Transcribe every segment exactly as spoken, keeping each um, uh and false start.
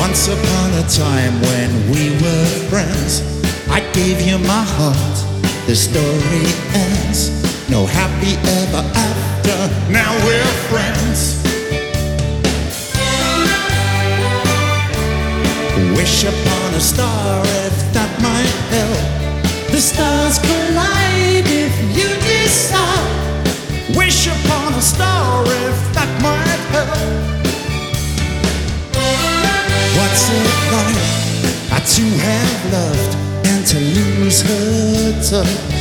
Once upon a time when we were friends, I gave you my heart, the story ends. No happy ever after, now we're friends. Wish upon a star if that might help. The stars collide if you decide. Wish upon a star if that might help. What's it like to have loved and to lose her touch?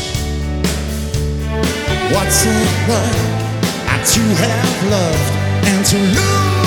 What's it like to have loved and to lose